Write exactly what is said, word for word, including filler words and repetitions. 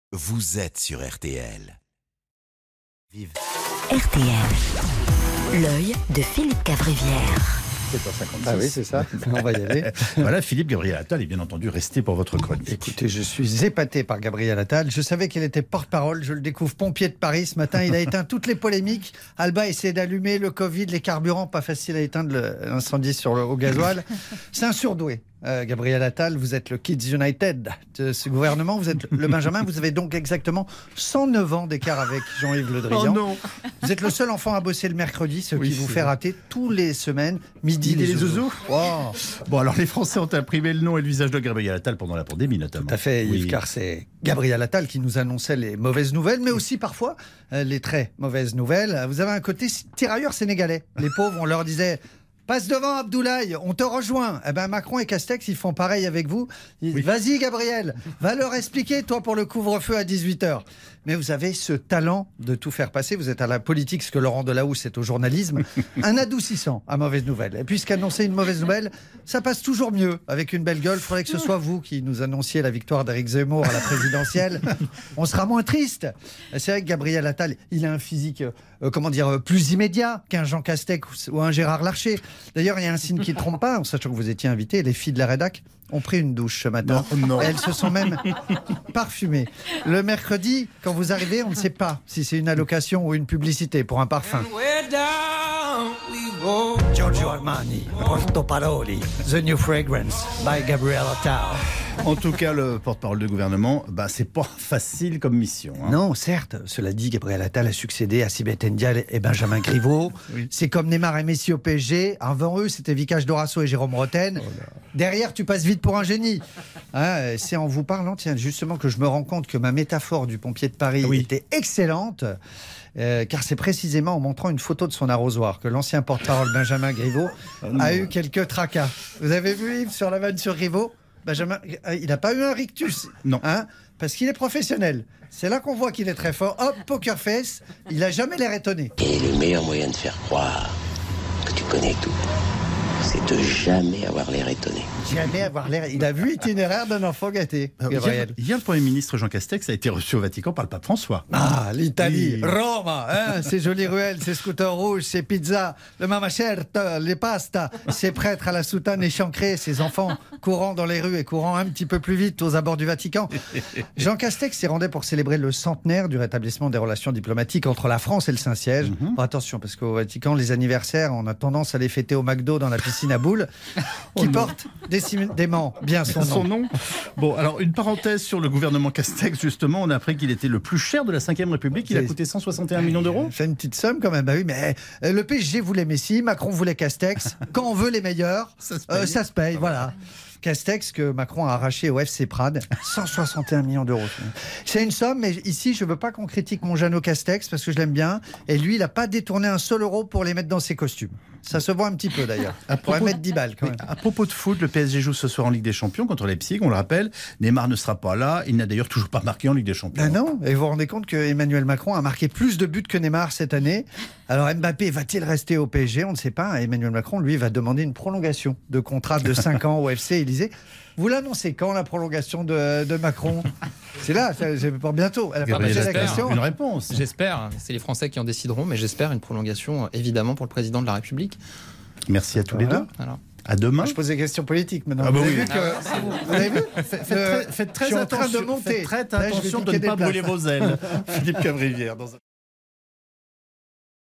Vous êtes sur R T L. Vive. R T L, l'œil de Philippe Cavrivière. sept heures cinquante-six. Ah oui, c'est ça. On va y aller. Voilà, Philippe Gabriel Attal est bien entendu resté pour votre chronique. Écoutez, je suis épaté par Gabriel Attal. Je savais qu'il était porte-parole. Je le découvre pompier de Paris ce matin. Il a éteint toutes les polémiques. Alba essaie d'allumer le Covid, les carburants. Pas facile à éteindre l'incendie sur le, au gasoil. C'est un surdoué. Euh, Gabriel Attal, vous êtes le Kids United de ce gouvernement, vous êtes le Benjamin, vous avez donc exactement cent neuf ans d'écart avec Jean-Yves Le Drian. Oh non. Vous êtes le seul enfant à bosser le mercredi, ce Oui, qui vous c'est fait vrai. rater tous les semaines, midi, Midi les, les zouzous. zouzous. Wow. Bon, alors les Français ont imprimé le nom et le visage de Gabriel Attal pendant la pandémie notamment. Tout à fait, Yves, Oui. car c'est Gabriel Attal qui nous annonçait les mauvaises nouvelles, mais aussi parfois euh, les très mauvaises nouvelles. Vous avez un côté tirailleur sénégalais. Les pauvres, on leur disait... Passe devant Abdoulaye, on te rejoint. Eh ben Macron et Castex, ils font pareil avec vous. Ils- Oui. Vas-y Gabriel, va leur expliquer, toi, pour le couvre-feu à dix-huit heures. Mais vous avez ce talent de tout faire passer. Vous êtes à la politique, ce que Laurent Delahousse est au journalisme. Un adoucissant à mauvaise nouvelle. Et puisqu'annoncer une mauvaise nouvelle, ça passe toujours mieux avec une belle gueule. Il faudrait que ce soit vous qui nous annonciez la victoire d'Éric Zemmour à la présidentielle. On sera moins triste. C'est vrai que Gabriel Attal, il a un physique, euh, comment dire, euh, plus immédiat qu'un Jean Castex ou un Gérard Larcher. D'ailleurs, il y a un signe qui ne trompe pas, en sachant que vous étiez invité. Les filles de la rédac ont pris une douche ce matin. Non, non. Elles se sont même parfumées. Le mercredi, quand vous arrivez, on ne sait pas si c'est une allocation ou une publicité pour un parfum. Giorgio Armani, Porto Paroli, The New Fragrance by Gabriel Attal. En tout cas, le porte-parole du gouvernement, bah, c'est pas facile comme mission. hein. Non, certes, cela dit, Gabriel Attal a succédé à Sibeth Ndiaye et Benjamin Griveaux. Oui. C'est comme Neymar et Messi au P S G. Avant eux, c'était Vicage Dorasso et Jérôme Roten. Derrière, tu passes vite pour un génie. Hein, c'est en vous parlant, tiens, justement, que je me rends compte que ma métaphore du pompier de Paris Oui. était excellente. Euh, car c'est précisément en montrant une photo de son arrosoir que l'ancien porte-parole Benjamin Griveaux a eu quelques tracas. Vous avez vu Yves sur la vanne sur Griveaux? Benjamin, euh, il n'a pas eu un rictus. Non. Hein, parce qu'il est professionnel. C'est là qu'on voit qu'il est très fort. Hop, poker face, il n'a jamais l'air étonné. Et le meilleur moyen de faire croire que tu connais tout, c'est de jamais avoir l'air étonné. Jamais avoir l'air. Il a vu l'itinéraire d'un enfant gâté, Alors, hier, Gabriel. hier, le Premier ministre Jean Castex a été reçu au Vatican par le pape François. Ah, l'Italie, Oui. Rome, hein, ces jolies ruelles, ces scooters rouges, ces pizzas, le mama certa, les pastas, ces prêtres à la soutane échancrée, ces enfants courant dans les rues et courant un petit peu plus vite aux abords du Vatican. Jean Castex s'y rendait pour célébrer le centenaire du rétablissement des relations diplomatiques entre la France et le Saint-Siège. Mhm. Bon, attention, parce qu'au Vatican, les anniversaires, on a tendance à les fêter au McDo dans la piscine à boules, qui non. porte décidément bien son nom. Son nom. Bon, alors une parenthèse sur le gouvernement Castex, justement, on a appris qu'il était le plus cher de la cinquième République. Il a C'est- coûté cent soixante et un millions d'euros. C'est une petite somme quand même. Bah oui, mais euh, le P S G voulait Messi, Macron voulait Castex. Quand on veut les meilleurs, Ça se paye. euh, ça se paye. Voilà. Castex que Macron a arraché au F C Prades, cent soixante et un millions d'euros. C'est une somme, mais ici je veux pas qu'on critique mon Jeannot Castex parce que je l'aime bien. Et lui, il a pas détourné un seul euro pour les mettre dans ses costumes. Ça se voit un petit peu d'ailleurs. À On pourrait propos- mettre dix balles quand Oui, même. à propos de foot, le P S G joue ce soir en Ligue des Champions contre Leipzig, on le rappelle. Neymar ne sera pas là. Il n'a d'ailleurs toujours pas marqué en Ligue des Champions. Ben non, et vous vous rendez compte que Emmanuel Macron a marqué plus de buts que Neymar cette année. Alors Mbappé va-t-il rester au P S G? On ne sait pas. Emmanuel Macron, lui, va demander une prolongation de contrat de cinq ans au F C Élysée. Vous l'annoncez quand, la prolongation de, de Macron? C'est là, c'est c'est pour bientôt. Elle a pas Gabriel posé la Attal, question. une réponse. J'espère, c'est les Français qui en décideront, mais j'espère une prolongation euh, évidemment pour le président de la République. Merci à tous les Voilà. deux. Voilà. À demain. Je pose des questions politiques maintenant. Ah bah vous, avez oui. vu que- vous avez vu Faites, Le- très, faites très je suis en train attention, de monter. faites très Là, je vais attention de piquer ne des pas places. brûler vos ailes. Philippe Cavrivière. Dans un...